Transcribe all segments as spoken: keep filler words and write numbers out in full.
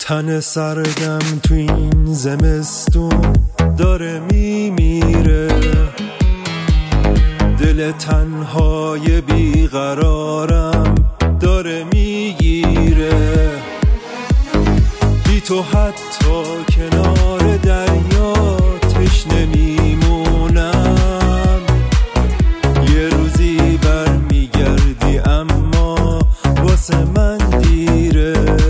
تن سردم تو این زمستون داره میمیره، دل تنهای بیقرارم داره میگیره. بی تو حتی کنار دریا تشنه میمونم، یه روزی بر میگردی اما واسه من دیره.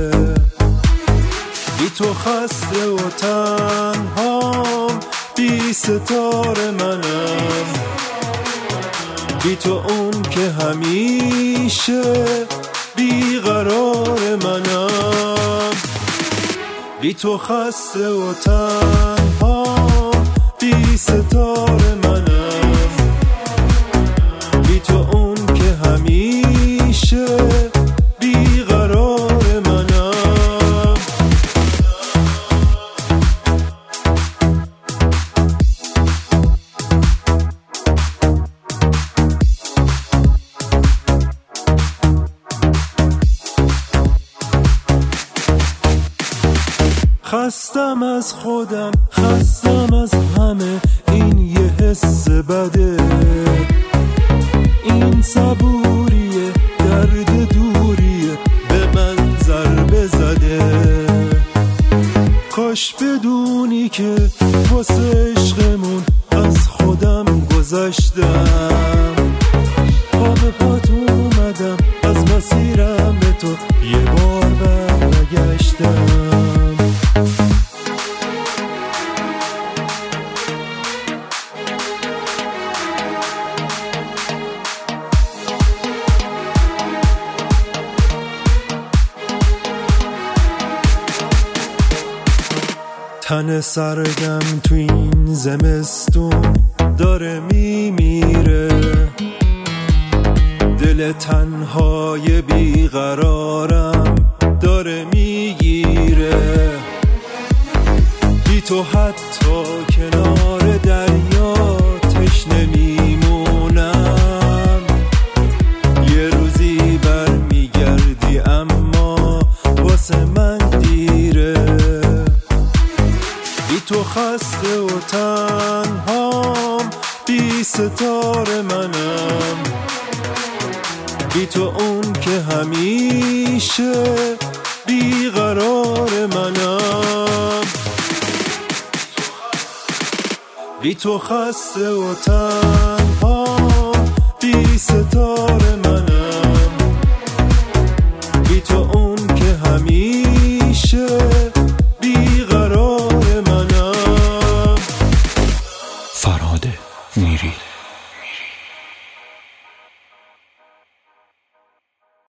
بی تو خسته و تنهام، بی ستاره منم، بی تو اون که همیشه بیقرار منم. بی تو خسته و تنهام، بی ستاره منم، بی تو اون که همیشه بیقرار منم. خستم از خودم، خستم از همه، این یه حس بده، این صبوریه، درد دوریه، به من ضربه زده. کاش بدونی که واسه عشقمون از خودم گذشتم، پا به پات اومدم، از مسیرم به تو یه بار برگشتم. تن سردم تو این زمستون داره میمیره، دل تنهای بیقرارم داره میگیره. بی تو حتی کنار دریا تشنه میمونم، یه روزی بر میگردی اما واسه من دیره. بی تو خسته و تنهام، بی ستاره منم، بی تو اون که همیشه بیقرار منم. بی تو خسته و تنهام، بی ستاره منم،